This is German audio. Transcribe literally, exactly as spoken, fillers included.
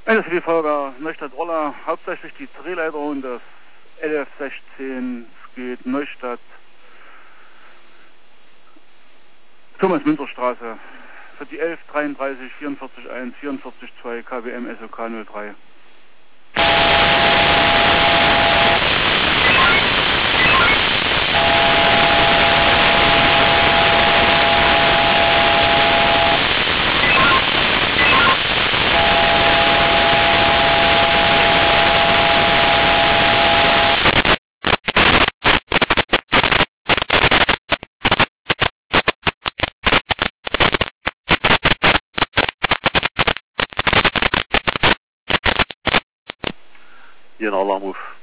S W Feuerwehr Neustadt-Orla, hauptsächlich die Drehleiter und das L F sechzehn, es geht Neustadt, Thomas-Münzer-Straße, für die elf dreiunddreißig vierundvierzig eins vierundvierzig zwei K W M S O K null drei. Hier ein Alarmruf.